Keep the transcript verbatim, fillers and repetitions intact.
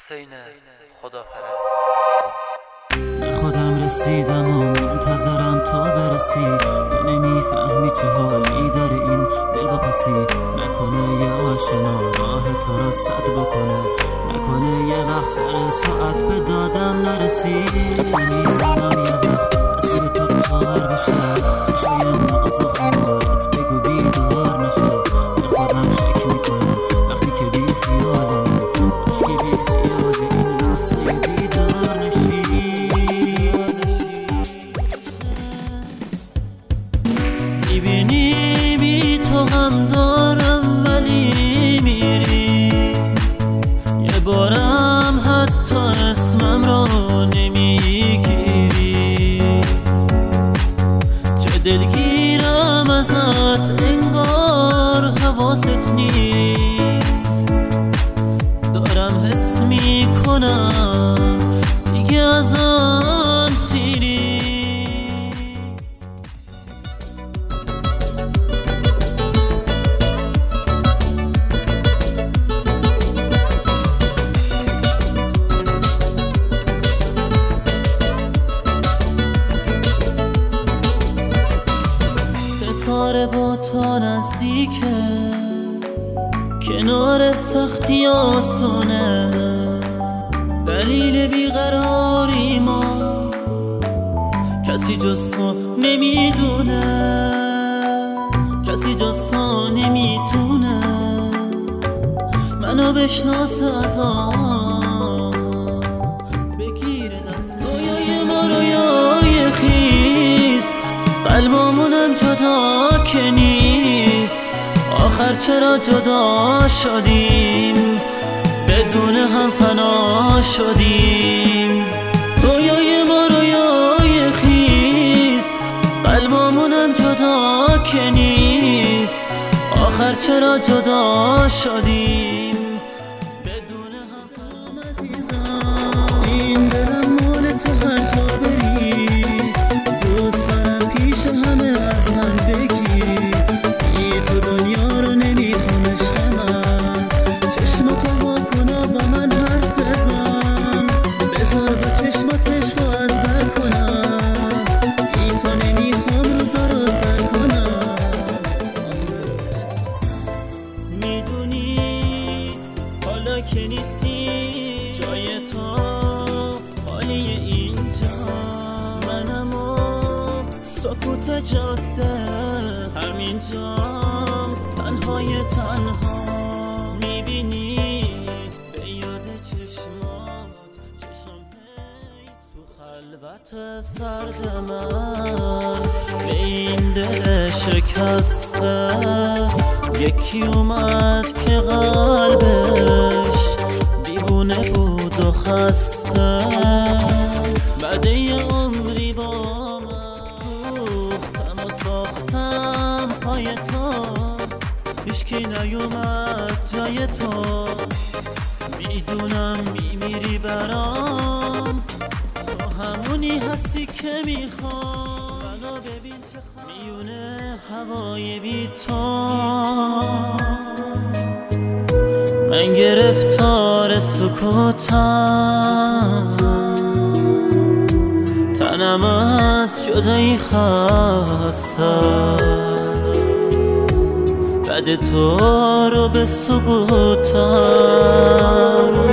حسین خداپرست. به خودم رسیدم و منتظرم تا برسی، تو نمیفهمی چه حالی داره این دل واپسی. نکنه یه آشنا راه تو را صد بکنه، نکنه یه وقت سر ساعت به دادم نرسی. میزنم یه وقت تصویر تو تار بشه، چشای ناز و خمارت بگو بیدار نشه. به خودم شک میکنم وقتی که بی خیالم، باش که بی خیال این لحظه بیدار نشی. میبینی بی تو هم دارم ولی میری، یه بارم حتی اسمم رو نمیگیری. چه دلگیرم ازت انگار حواست نیست، دارم حس میکنم دیگه ازم سیری. ستاره با تا نزدیکه، کنار سختی آسونه. دلیل بیقراری ما کسی جز تو نمیدونه، کسی جز تو نمیتونه منو بشناسه از آن. بگیر دست رویای ما رویای خیس، قلبمونم جدا که نیست. آخر چرا جدا شدیم، بدون هم فنا شدیم. رویای ما رویای خیس، قلبمونم جدا که نیست. آخر چرا جدا شدیم، بدون هم فنا. عزیزم این دلم مال تو هر جا بری، دوست دارم پیش همه از من بگی. ای تو دنیا رو نمیخوام عشق من، چشماتو وا کن و با من حرف بزن. بذار با چشمات عشقو از بر کنم، ای تو نمیخوام روزا رو سر کنم. میدونی حالا که نیستی جای تو خالی اینجا، منم و سکوت جاده همینجام تنهای تنها. میبینی به یاد چشمات چشم هی تو خلوت سرد من. به این دل شکسته یکی اومد که قلبش دیوونه بود و خسته. بعد یه عمری با من سوختم و ساختم پای تو، هیچکی نیومد جای تو. میدونم میمیری برام، تو همونی هستی که میخوام. منو ببین چه میونه هوای بی تو، من گرفتار سکوتم. تنم از جدایی خسته است، بعد تو رو به سکوتم.